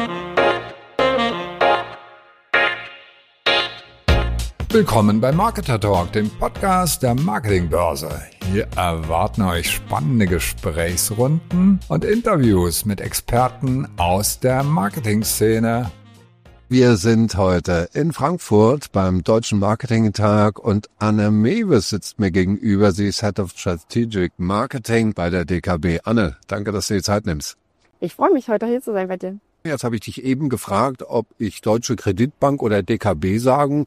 Willkommen bei Marketer Talk, dem Podcast der Marketingbörse. Hier erwarten euch spannende Gesprächsrunden und Interviews mit Experten aus der Marketingszene. Wir sind heute in Frankfurt beim Deutschen Marketing-Tag und Anne Mewes sitzt mir gegenüber. Sie ist Head of Strategic Marketing bei der DKB. Anne, danke, dass du die Zeit nimmst. Ich freue mich, heute hier zu sein bei dir. Jetzt habe ich dich eben gefragt, ob ich Deutsche Kreditbank oder DKB sagen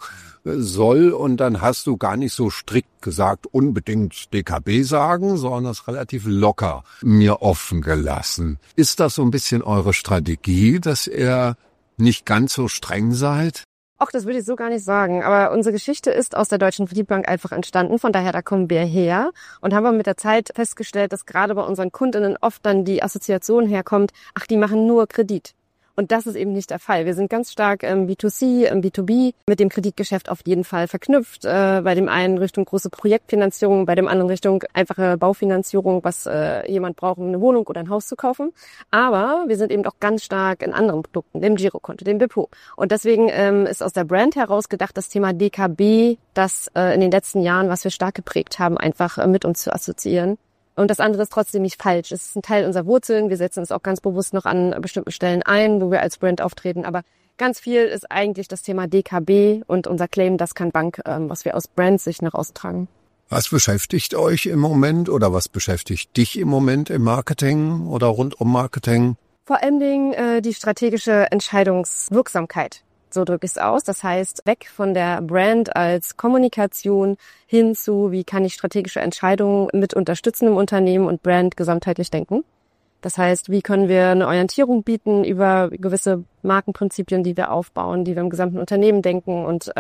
soll, und dann hast du gar nicht so strikt gesagt, unbedingt DKB sagen, sondern das relativ locker mir offen gelassen. Ist das so ein bisschen eure Strategie, dass ihr nicht ganz so streng seid? Ach, das würde ich so gar nicht sagen. Aber unsere Geschichte ist aus der Deutschen Kreditbank einfach entstanden. Von daher, da kommen wir her. Und haben wir mit der Zeit festgestellt, dass gerade bei unseren Kundinnen oft dann die Assoziation herkommt, ach, die machen nur Kredit. Und das ist eben nicht der Fall. Wir sind ganz stark im B2C, im B2B mit dem Kreditgeschäft auf jeden Fall verknüpft. Bei dem einen Richtung große Projektfinanzierung, bei dem anderen Richtung einfache Baufinanzierung, was jemand braucht, um eine Wohnung oder ein Haus zu kaufen. Aber wir sind eben auch ganz stark in anderen Produkten, dem Girokonto, dem Depot. Und deswegen ist aus der Brand heraus gedacht, das Thema DKB, das in den letzten Jahren, was wir stark geprägt haben, einfach mit uns zu assoziieren. Und das andere ist trotzdem nicht falsch. Es ist ein Teil unserer Wurzeln. Wir setzen es auch ganz bewusst noch an bestimmten Stellen ein, wo wir als Brand auftreten. Aber ganz viel ist eigentlich das Thema DKB und unser Claim, das kann Bank, was wir aus Brandsicht nach außen tragen. Was beschäftigt euch im Moment oder was beschäftigt dich im Moment im Marketing oder rund um Marketing? Vor allen Dingen die strategische Entscheidungswirksamkeit. So drücke ich es aus. Das heißt, weg von der Brand als Kommunikation hin zu, wie kann ich strategische Entscheidungen mit unterstützen im Unternehmen und Brand gesamtheitlich denken. Das heißt, wie können wir eine Orientierung bieten über gewisse Markenprinzipien, die wir aufbauen, die wir im gesamten Unternehmen denken. Und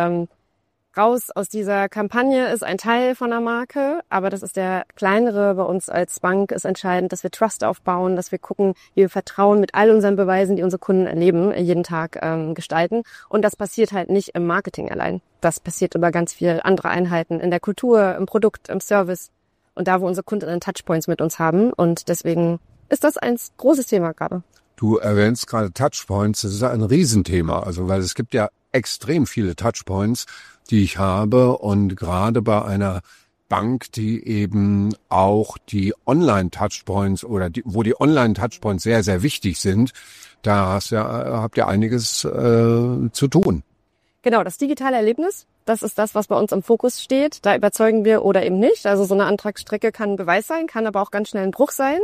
raus aus dieser Kampagne ist ein Teil von der Marke, aber das ist der kleinere. Bei uns als Bank ist entscheidend, dass wir Trust aufbauen, dass wir gucken, wie wir Vertrauen mit all unseren Beweisen, die unsere Kunden erleben, jeden Tag gestalten. Und das passiert halt nicht im Marketing allein. Das passiert über ganz viele andere Einheiten in der Kultur, im Produkt, im Service und da, wo unsere Kunden Touchpoints mit uns haben. Und deswegen ist das ein großes Thema gerade. Du erwähnst gerade Touchpoints, das ist ein Riesenthema, also weil es gibt ja extrem viele Touchpoints, die ich habe, und gerade bei einer Bank, die eben auch die Online-Touchpoints oder wo die Online-Touchpoints sehr, sehr wichtig sind, da habt ihr einiges zu tun. Genau, das digitale Erlebnis, das ist das, was bei uns im Fokus steht. Da überzeugen wir oder eben nicht. Also so eine Antragsstrecke kann ein Beweis sein, kann aber auch ganz schnell ein Bruch sein.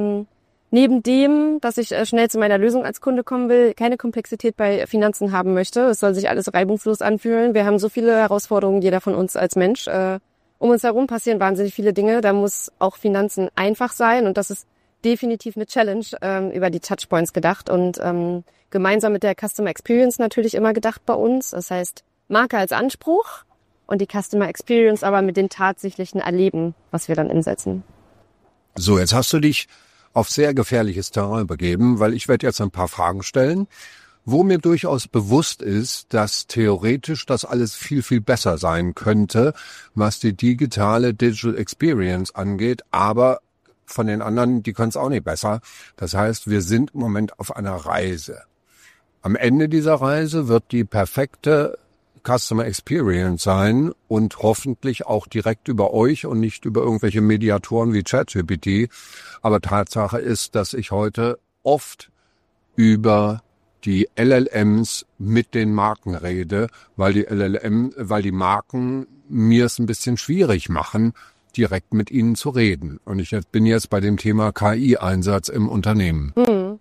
Neben dem, dass ich schnell zu meiner Lösung als Kunde kommen will, keine Komplexität bei Finanzen haben möchte. Es soll sich alles reibungslos anfühlen. Wir haben so viele Herausforderungen, jeder von uns als Mensch. Um uns herum passieren wahnsinnig viele Dinge. Da muss auch Finanzen einfach sein. Und das ist definitiv eine Challenge über die Touchpoints gedacht. Und gemeinsam mit der Customer Experience natürlich immer gedacht bei uns. Das heißt, Marke als Anspruch und die Customer Experience aber mit dem tatsächlichen Erleben, was wir dann umsetzen. So, jetzt hast du dich auf sehr gefährliches Terrain begeben, weil ich werde jetzt ein paar Fragen stellen, wo mir durchaus bewusst ist, dass theoretisch das alles viel, viel besser sein könnte, was die digitale Digital Experience angeht, aber von den anderen, die können es auch nicht besser. Das heißt, wir sind im Moment auf einer Reise. Am Ende dieser Reise wird die perfekte Customer Experience sein und hoffentlich auch direkt über euch und nicht über irgendwelche Mediatoren wie ChatGPT. Aber Tatsache ist, dass ich heute oft über die LLMs mit den Marken rede, weil die Marken mir es ein bisschen schwierig machen, direkt mit ihnen zu reden. Und ich bin jetzt bei dem Thema KI-Einsatz im Unternehmen.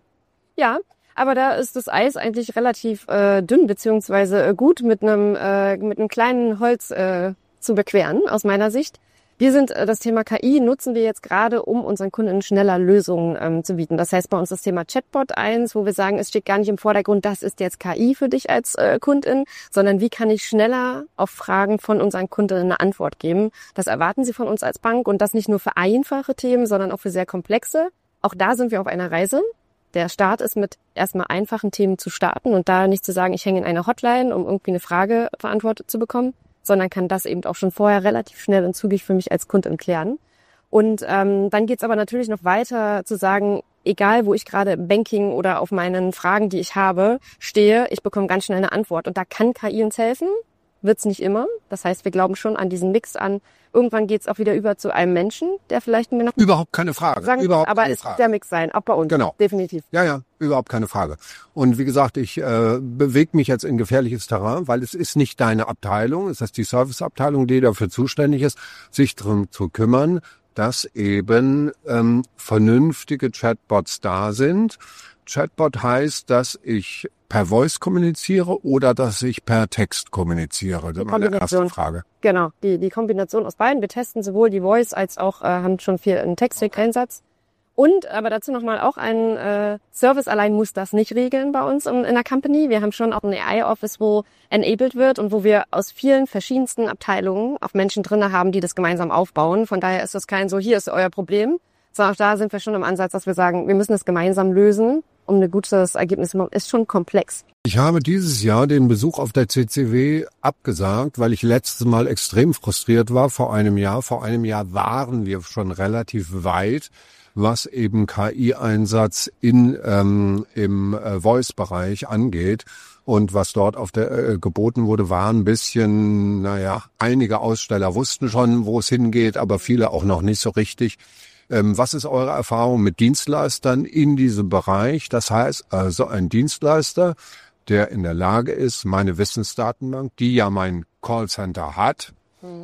Ja. Aber da ist das Eis eigentlich relativ dünn beziehungsweise gut mit einem kleinen Holz zu bequeren, aus meiner Sicht. Das Thema KI nutzen wir jetzt gerade, um unseren Kunden schneller Lösungen zu bieten. Das heißt bei uns das Thema Chatbot 1, wo wir sagen, es steht gar nicht im Vordergrund, das ist jetzt KI für dich als Kundin, sondern wie kann ich schneller auf Fragen von unseren Kundinnen eine Antwort geben. Das erwarten sie von uns als Bank, und das nicht nur für einfache Themen, sondern auch für sehr komplexe. Auch da sind wir auf einer Reise. Der Start ist mit erstmal einfachen Themen zu starten und da nicht zu sagen, ich hänge in einer Hotline, um irgendwie eine Frage beantwortet zu bekommen, sondern kann das eben auch schon vorher relativ schnell und zügig für mich als Kundin klären. Und dann geht's aber natürlich noch weiter zu sagen, egal wo ich gerade im Banking oder auf meinen Fragen, die ich habe, stehe, ich bekomme ganz schnell eine Antwort. Und da kann KI uns helfen, wird's nicht immer. Das heißt, wir glauben schon an diesen Mix an. Irgendwann geht's auch wieder über zu einem Menschen, der vielleicht mir noch Überhaupt keine Frage. aber es wird der Mix sein, auch bei uns. Genau. Definitiv. Ja, überhaupt keine Frage. Und wie gesagt, ich bewege mich jetzt in gefährliches Terrain, weil es ist nicht deine Abteilung, es ist die Serviceabteilung, die dafür zuständig ist, sich darum zu kümmern, dass eben vernünftige Chatbots da sind. Chatbot heißt, dass ich per Voice kommuniziere oder dass ich per Text kommuniziere. Das ist meine erste Frage. Genau, die Kombination aus beiden. Wir testen sowohl die Voice als auch haben schon viel einen Texteinsatz. Und aber dazu nochmal auch ein Service allein muss das nicht regeln bei uns in der Company. Wir haben schon auch ein AI-Office, wo enabled wird und wo wir aus vielen verschiedensten Abteilungen auch Menschen drinne haben, die das gemeinsam aufbauen. Von daher ist das kein so, hier ist euer Problem, sondern auch da sind wir schon im Ansatz, dass wir sagen, wir müssen es gemeinsam lösen, um ein gutes Ergebnis zu machen. Ist schon komplex. Ich habe dieses Jahr den Besuch auf der CCW abgesagt, weil ich letztes Mal extrem frustriert war vor einem Jahr. Vor einem Jahr waren wir schon relativ weit, was eben KI-Einsatz im Voice-Bereich angeht. Und was dort auf der geboten wurde, war ein bisschen, einige Aussteller wussten schon, wo es hingeht, aber viele auch noch nicht so richtig. Was ist eure Erfahrung mit Dienstleistern in diesem Bereich? Das heißt also ein Dienstleister, der in der Lage ist, meine Wissensdatenbank, die ja mein Callcenter hat,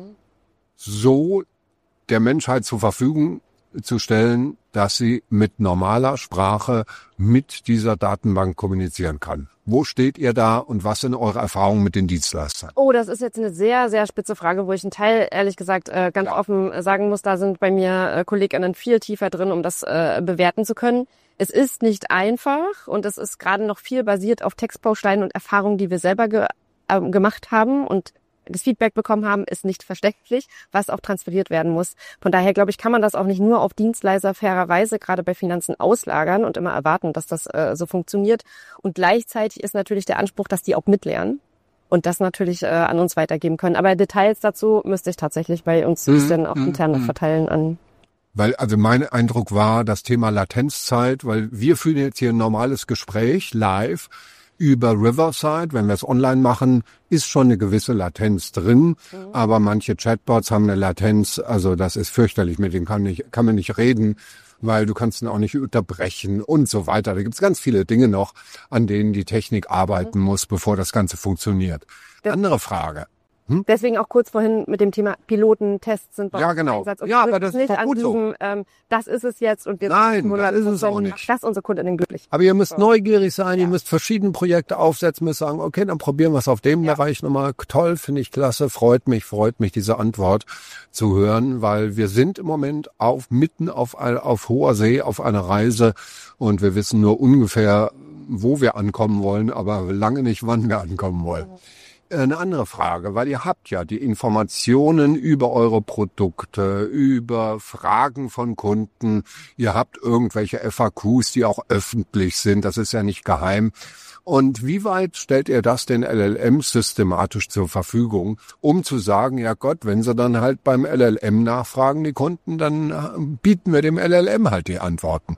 so der Menschheit zur Verfügung zu stellen, dass sie mit normaler Sprache mit dieser Datenbank kommunizieren kann. Wo steht ihr da und was sind eure Erfahrungen mit den Dienstleistern? Oh, das ist jetzt eine sehr, sehr spitze Frage, wo ich einen Teil, ehrlich gesagt, ganz offen sagen muss, da sind bei mir KollegInnen viel tiefer drin, um das bewerten zu können. Es ist nicht einfach und es ist gerade noch viel basiert auf Textbausteinen und Erfahrungen, die wir selber gemacht haben und das Feedback bekommen haben, ist nicht verständlich, was auch transferiert werden muss. Von daher, glaube ich, kann man das auch nicht nur auf Dienstleister fairerweise gerade bei Finanzen auslagern und immer erwarten, dass das so funktioniert. Und gleichzeitig ist natürlich der Anspruch, dass die auch mitlernen und das natürlich an uns weitergeben können. Aber Details dazu müsste ich tatsächlich bei uns dann auch intern verteilen an. Weil, also mein Eindruck war das Thema Latenzzeit, weil wir führen jetzt hier ein normales Gespräch live über Riverside, wenn wir es online machen, ist schon eine gewisse Latenz drin, aber manche Chatbots haben eine Latenz, also das ist fürchterlich, mit denen kann man nicht reden, weil du kannst ihn auch nicht unterbrechen und so weiter. Da gibt's ganz viele Dinge noch, an denen die Technik arbeiten muss, bevor das Ganze funktioniert. Andere Frage. Deswegen auch kurz vorhin mit dem Thema Pilotentests sind wir Einsatz. Ja, aber das ist doch gut so. Das ist es jetzt und wir Nein, das ist es auch nicht. Das unsere Kundinnen glücklich. Aber ihr müsst neugierig sein, ihr müsst verschiedene Projekte aufsetzen, müsst sagen, okay, dann probieren wir es auf dem Bereich nochmal. Toll, finde ich klasse, freut mich, diese Antwort zu hören, weil wir sind im Moment mitten auf hoher See, auf einer Reise und wir wissen nur ungefähr, wo wir ankommen wollen, aber lange nicht, wann wir ankommen wollen. Eine andere Frage, weil ihr habt ja die Informationen über eure Produkte, über Fragen von Kunden, ihr habt irgendwelche FAQs, die auch öffentlich sind, das ist ja nicht geheim. Und wie weit stellt ihr das den LLMs systematisch zur Verfügung, um zu sagen, ja Gott, wenn sie dann halt beim LLM nachfragen, die Kunden, dann bieten wir dem LLM halt die Antworten.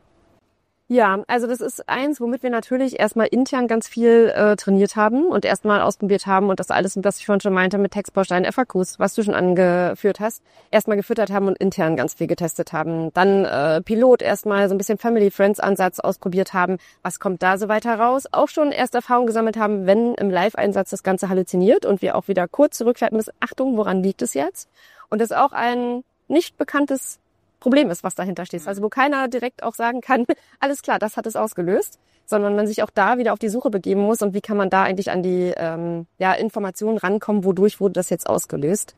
Ja, also das ist eins, womit wir natürlich erstmal intern ganz viel trainiert haben und erstmal ausprobiert haben und das alles, was ich vorhin schon meinte, mit Textbausteinen, FAQs, was du schon angeführt hast, erstmal gefüttert haben und intern ganz viel getestet haben. Dann Pilot erstmal so ein bisschen Family-Friends-Ansatz ausprobiert haben. Was kommt da so weiter raus? Auch schon erste Erfahrungen gesammelt haben, wenn im Live-Einsatz das Ganze halluziniert und wir auch wieder kurz zurückschalten müssen. Achtung, woran liegt es jetzt? Und das ist auch ein nicht bekanntes Problem ist, was dahinter steht. Also wo keiner direkt auch sagen kann, alles klar, das hat es ausgelöst, sondern man sich auch da wieder auf die Suche begeben muss und wie kann man da eigentlich an die Informationen rankommen, wodurch wurde das jetzt ausgelöst?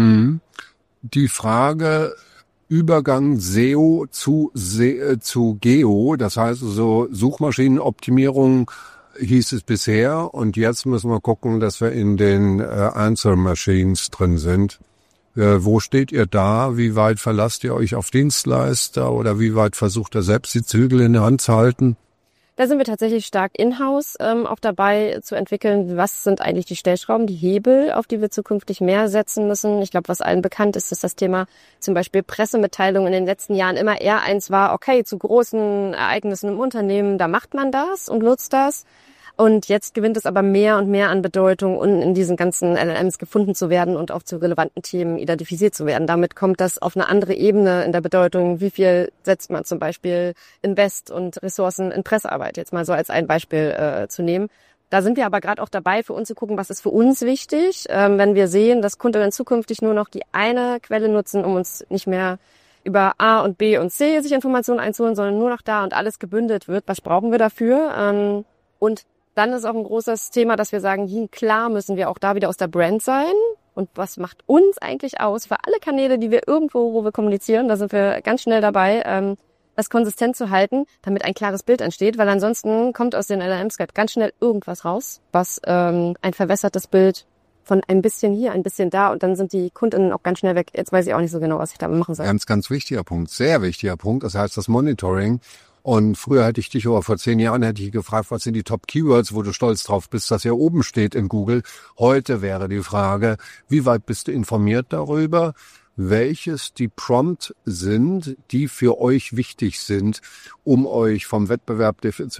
Die Frage Übergang SEO zu Geo, das heißt so Suchmaschinenoptimierung hieß es bisher und jetzt müssen wir gucken, dass wir in den Answer Machines drin sind. Wo steht ihr da? Wie weit verlasst ihr euch auf Dienstleister oder wie weit versucht ihr selbst die Zügel in der Hand zu halten? Da sind wir tatsächlich stark in-house auch dabei zu entwickeln, was sind eigentlich die Stellschrauben, die Hebel, auf die wir zukünftig mehr setzen müssen. Ich glaube, was allen bekannt ist, ist das Thema zum Beispiel Pressemitteilungen in den letzten Jahren immer eher eins war, okay, zu großen Ereignissen im Unternehmen, da macht man das und nutzt das. Und jetzt gewinnt es aber mehr und mehr an Bedeutung, um in diesen ganzen LLMs gefunden zu werden und auch zu relevanten Themen identifiziert zu werden. Damit kommt das auf eine andere Ebene in der Bedeutung, wie viel setzt man zum Beispiel Invest und Ressourcen in Pressearbeit, jetzt mal so als ein Beispiel zu nehmen. Da sind wir aber gerade auch dabei, für uns zu gucken, was ist für uns wichtig, wenn wir sehen, dass Kunden zukünftig nur noch die eine Quelle nutzen, um uns nicht mehr über A und B und C sich Informationen einzuholen, sondern nur noch da und alles gebündelt wird. Was brauchen wir dafür? Und dann ist auch ein großes Thema, dass wir sagen, klar müssen wir auch da wieder aus der Brand sein. Und was macht uns eigentlich aus für alle Kanäle, die wir irgendwo, wo wir kommunizieren, da sind wir ganz schnell dabei, das konsistent zu halten, damit ein klares Bild entsteht, weil ansonsten kommt aus den LLMs ganz schnell irgendwas raus, was ein verwässertes Bild von ein bisschen hier, ein bisschen da und dann sind die Kunden auch ganz schnell weg. Jetzt weiß ich auch nicht so genau, was ich da machen soll. Ganz wichtiger Punkt, sehr wichtiger Punkt, das heißt das Monitoring. Und früher hätte ich dich, oder vor 10 Jahren hätte ich gefragt, was sind die Top-Keywords, wo du stolz drauf bist, dass hier oben steht in Google. Heute wäre die Frage, wie weit bist du informiert darüber, welches die Prompt sind, die für euch wichtig sind, um euch vom Wettbewerb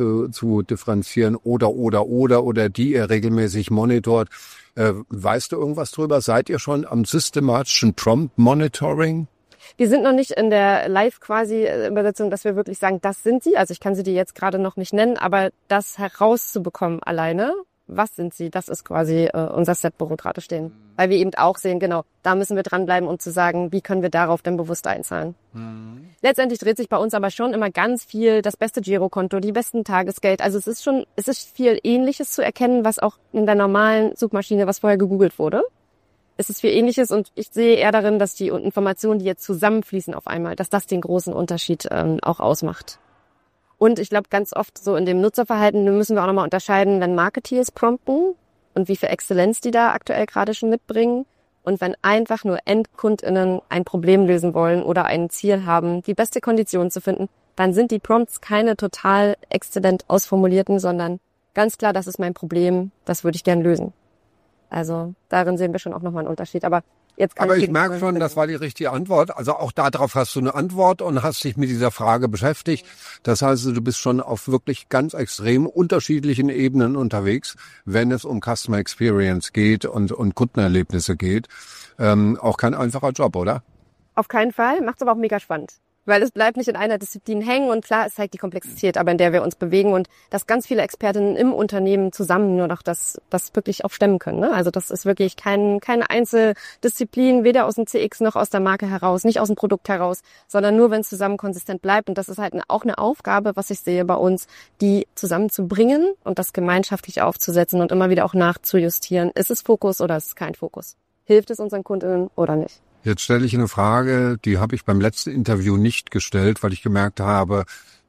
zu differenzieren oder die ihr regelmäßig monitort. Weißt du irgendwas drüber? Seid ihr schon am systematischen Prompt Monitoring? Wir sind noch nicht in der Live-Übersetzung, dass wir wirklich sagen, das sind sie. Also ich kann sie dir jetzt gerade noch nicht nennen, aber das herauszubekommen alleine, was sind sie, das ist quasi unser Step, wo wir gerade stehen. Weil wir eben auch sehen, genau, da müssen wir dranbleiben, um zu sagen, wie können wir darauf denn bewusst einzahlen. Letztendlich dreht sich bei uns aber schon immer ganz viel das beste Girokonto, die besten Tagesgeld. Also es ist viel Ähnliches zu erkennen, was auch in der normalen Suchmaschine, was vorher gegoogelt wurde. Es ist viel Ähnliches und ich sehe eher darin, dass die Informationen, die jetzt zusammenfließen auf einmal, dass das den großen Unterschied auch ausmacht. Und ich glaube, ganz oft so in dem Nutzerverhalten müssen wir auch nochmal unterscheiden, wenn Marketeers prompten und wie viel Exzellenz die da aktuell gerade schon mitbringen. Und wenn einfach nur EndkundInnen ein Problem lösen wollen oder ein Ziel haben, die beste Kondition zu finden, dann sind die Prompts keine total exzellent ausformulierten, sondern ganz klar, das ist mein Problem, das würde ich gern lösen. Also darin sehen wir schon auch nochmal einen Unterschied. Aber ich merke schon, das war die richtige Antwort. Also auch darauf hast du eine Antwort und hast dich mit dieser Frage beschäftigt. Das heißt, du bist schon auf wirklich ganz extrem unterschiedlichen Ebenen unterwegs, wenn es um Customer Experience geht und Kundenerlebnisse geht. Auch kein einfacher Job, oder? Auf keinen Fall, macht's aber auch mega spannend. Weil es bleibt nicht in einer Disziplin hängen und klar, es zeigt die Komplexität, aber in der wir uns bewegen und dass ganz viele Expertinnen im Unternehmen zusammen nur noch das wirklich auch stemmen können. Ne? Also das ist wirklich keine Einzeldisziplin, weder aus dem CX noch aus der Marke heraus, nicht aus dem Produkt heraus, sondern nur, wenn es zusammen konsistent bleibt. Und das ist halt auch eine Aufgabe, was ich sehe bei uns, die zusammenzubringen und das gemeinschaftlich aufzusetzen und immer wieder auch nachzujustieren. Ist es Fokus oder ist es kein Fokus? Hilft es unseren Kundinnen oder nicht? Jetzt stelle ich eine Frage, die habe ich beim letzten Interview nicht gestellt, weil ich gemerkt habe,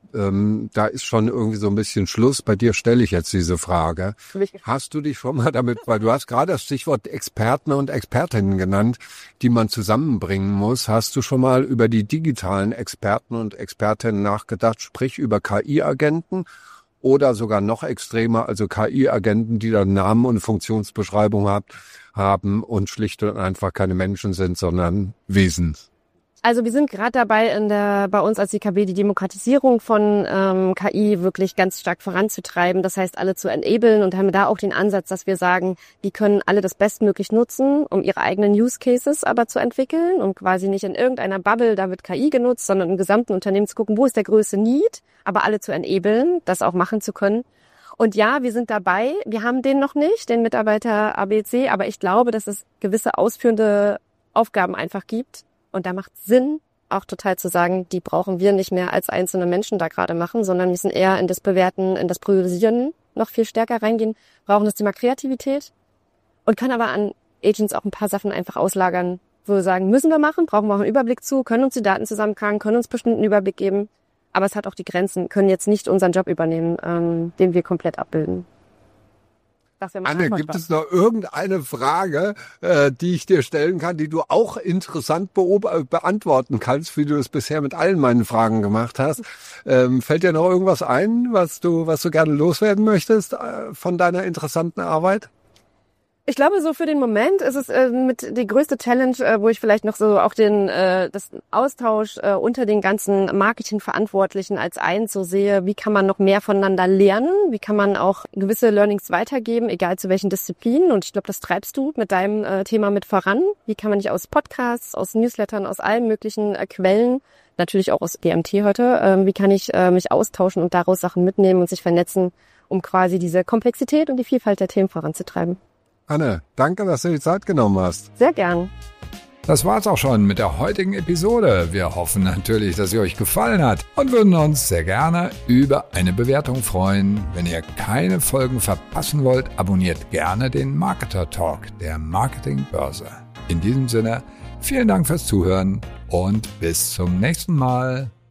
da ist schon irgendwie so ein bisschen Schluss. Bei dir stelle ich jetzt diese Frage. Hast du dich schon mal damit, weil du hast gerade das Stichwort Experten und Expertinnen genannt, die man zusammenbringen muss. Hast du schon mal über die digitalen Experten und Expertinnen nachgedacht, sprich über KI-Agenten? Oder sogar noch extremer, also KI-Agenten, die dann Namen und Funktionsbeschreibung haben und schlicht und einfach keine Menschen sind, sondern Wesen. Also wir sind gerade dabei, bei uns als IKB die Demokratisierung von KI wirklich ganz stark voranzutreiben. Das heißt, alle zu enablen und haben da auch den Ansatz, dass wir sagen, die können alle das bestmöglich nutzen, um ihre eigenen Use Cases aber zu entwickeln und quasi nicht in irgendeiner Bubble, da wird KI genutzt, sondern im gesamten Unternehmen zu gucken, wo ist der größte Need, aber alle zu enablen, das auch machen zu können. Und ja, wir sind dabei. Wir haben den noch nicht, den Mitarbeiter ABC, aber ich glaube, dass es gewisse ausführende Aufgaben einfach gibt. Und da macht Sinn, auch total zu sagen, die brauchen wir nicht mehr als einzelne Menschen da gerade machen, sondern müssen eher in das Bewerten, in das Priorisieren noch viel stärker reingehen, brauchen das Thema Kreativität und können aber an Agents auch ein paar Sachen einfach auslagern, wo wir sagen, müssen wir machen, brauchen wir auch einen Überblick zu, können uns die Daten zusammentragen, können uns bestimmten Überblick geben. Aber es hat auch die Grenzen, können jetzt nicht unseren Job übernehmen, den wir komplett abbilden. Das wäre mal Anne, gibt es noch irgendeine Frage, die ich dir stellen kann, die du auch interessant beantworten kannst, wie du es bisher mit allen meinen Fragen gemacht hast? Fällt dir noch irgendwas ein, was du gerne loswerden möchtest von deiner interessanten Arbeit? Ich glaube, so für den Moment ist es mit die größte Challenge, wo ich vielleicht noch so auch das Austausch unter den ganzen Marketingverantwortlichen als eins so sehe, wie kann man noch mehr voneinander lernen, wie kann man auch gewisse Learnings weitergeben, egal zu welchen Disziplinen. Und ich glaube, das treibst du mit deinem Thema mit voran. Wie kann man nicht aus Podcasts, aus Newslettern, aus allen möglichen Quellen, natürlich auch aus GMT heute, wie kann ich mich austauschen und daraus Sachen mitnehmen und sich vernetzen, um quasi diese Komplexität und die Vielfalt der Themen voranzutreiben. Anne, danke, dass du die Zeit genommen hast. Sehr gern. Das war's auch schon mit der heutigen Episode. Wir hoffen natürlich, dass sie euch gefallen hat und würden uns sehr gerne über eine Bewertung freuen. Wenn ihr keine Folgen verpassen wollt, abonniert gerne den Marketer Talk der Marketingbörse. In diesem Sinne, vielen Dank fürs Zuhören und bis zum nächsten Mal.